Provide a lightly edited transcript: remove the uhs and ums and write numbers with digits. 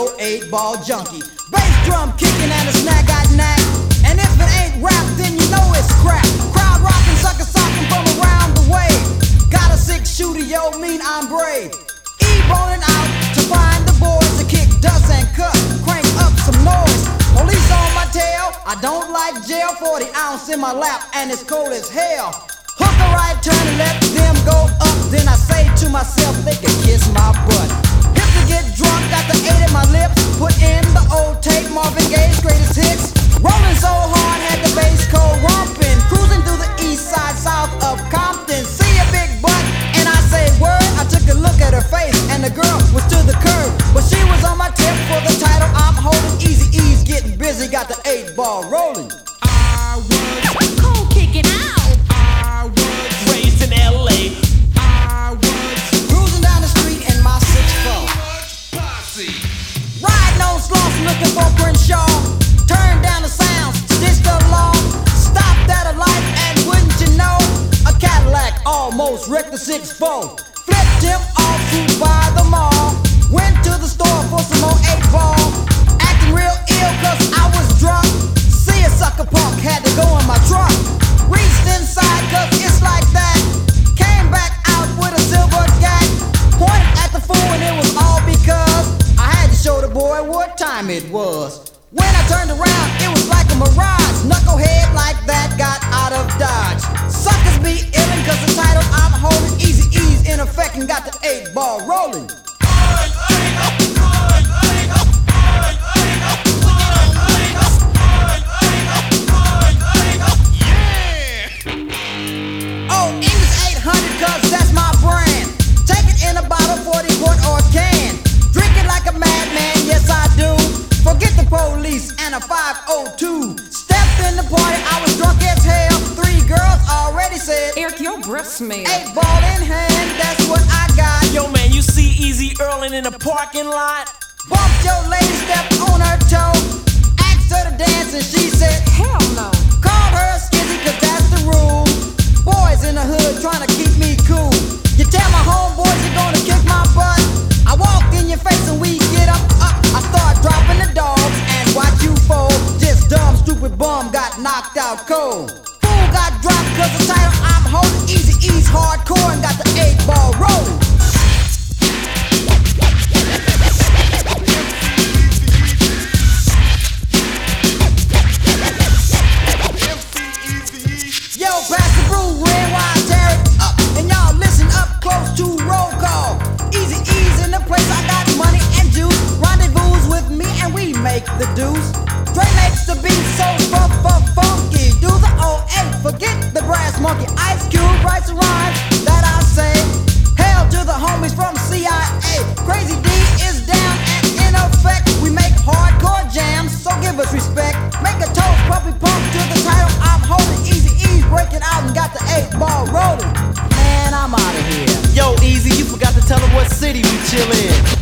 old 8-ball junkie. Bass drum kicking and a snag got knack. And if it ain't rap, then you know it's crap. Crowd rocking, sucker socking from around the way. Got a 6-shooter, yo, mean I'm brave. E-boning out to find the boys to kick dust and cut, crank up some noise. Police on my tail, I don't like jail. 40 ounce in my lap and it's cold as hell. Hook a right turn and let them go up. Then I say to myself, they can kiss my butt. Hip to get drunk, got the 8 in my lips. Put in the old tape, Marvin Gaye's greatest hits. Rolling so hard, had the bass cold romping. Cruising through the east side, south of Compton. See a big butt, and I say word. I took a look at her face, and the girl was to the curb. But she was on my tip for the title I'm holding. Easy E's getting busy, got the 8-ball rolling. I was cold kicking out. I was raised in LA. I was Cruising down the street in my 6'4". posse. Riding on sloths looking for Crenshaw. Turned down the sounds, ditched the law. Stopped at a light and wouldn't you know, a Cadillac almost wrecked the 6'4". Flipped him off to by the mall. Went to the store for some more 8-ball. Acting real ill cause I was drunk. See a sucker punk, had to go in my truck. Reached inside cause it's like that. Came back out with a silver gag. Pointed at the fool and it was all because I had to show the boy what time it was. When I turned around, it was like a mirage. Knucklehead like that got out of Dodge. Suckers be illin' cause the title I'm holding. Easy E's in effect and got the 8-ball rolling. Oh, English 800 cause that's my brand. Take it in a bottle, 40 quart or can. Drink it like a madman, yes I do. Forget the police and a 502. Stepped in the party, I was drunk as hell. 3 girls already said, Eric, your breath smell. 8-ball in hand, that's what I got. Yo, man, you see Easy Earlin' in the parking lot? Bumped your lady, stepped on her toe. Asked her to dance and she said, Hell no. called her a skizzy cause that's the rule. Boys in the hood trying to keep me cool. You tell my homeboys you're gonna kick my butt. I walk in your face and we get up. I start dropping the dogs and watch you fold. This dumb stupid bum got knocked out cold. Fool got dropped cause the title I'm holding. Easy E's hardcore and got the 8-ball rolling. Yo, pass the brew, red wine, tear it up. And y'all listen up close to roll call. Easy E's in the place, I got money and juice. Rendezvous with me and we make the deuce. Dre makes the beat so funky. Do the 08, forget the brass monkey. Ice Cube writes the rhymes that I say. Hail to the homies from CIA. Crazy D is down and in effect. We make hardcore jams, so give us respect. Make a toast, puppy pump to the title I'm holding. Easy E's breaking out and got the 8-ball rolling. Man, I'm out of here. Yo, Easy, you forgot to tell them what city we chill in.